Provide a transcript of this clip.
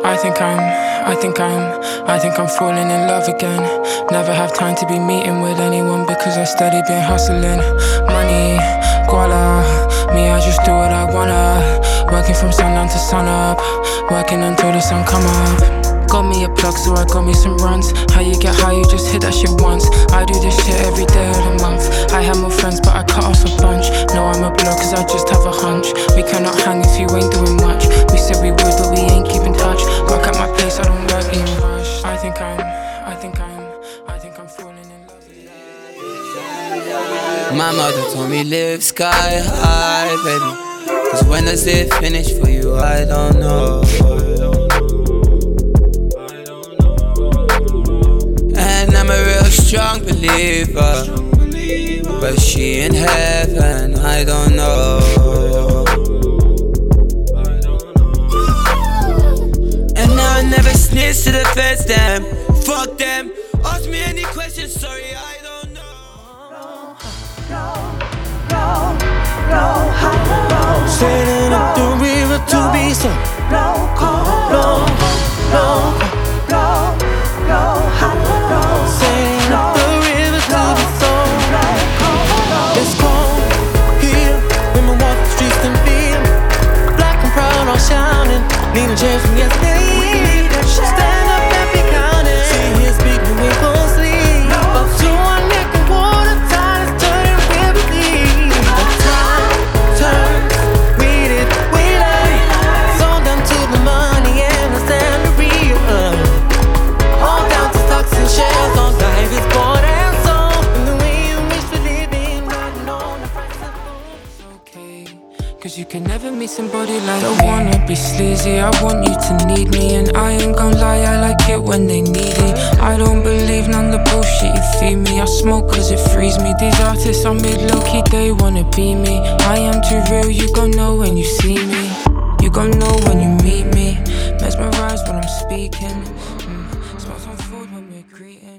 I think I'm falling in love again. Never have time to be meeting with anyone because I steady been hustling. Money, guala, me I just do what I wanna. Working from sundown to sun up, working until the sun come up. Got me a plug so I got me some runs. How you get high, you just hit that shit once. I do this shit every day of the month. I have more friends but I cut off a bunch. No, I'm a block cause I just have a hunch. We cannot hang if you ain't doing much. We said we would but we ain't keeping touch. Work at my pace, I don't work in rush. I think I'm falling in love with you. My mother told me live sky high, baby. Cause when does it finish for you, I don't know. And I'm a real strong believer, but she in heaven, I don't know. And now I never snitch to the feds, damn. Fuck them, ask me any questions, sorry, I don't know. Sailing up the river to be so low. Sailing up the river to be so it's cold here when we walk the streets and feel black and proud, all shining, leaning chairs from yesterday. Stand up and be counting. See his big and we gon' sleep. Up to our neck in water, tide is turning rapidly. The time turns, read it, we learn. Sold down to the money and the salary. All down to stocks and shares, all life is bought and sold. And the way in which we live in, riding on the price of gold. Okay, cause you can never meet somebody like me. Don't wanna be sleazy, I want you to need me. And I ain't gon' lie, I like it when they need it. I don't believe none of the bullshit you feed me. I smoke cause it frees me. These artists I made low-key, they wanna be me. I am too real, you gon' know when you see me. You gon' know when you meet me. Mesmerized when I'm speaking. Smells on food when we're greeting.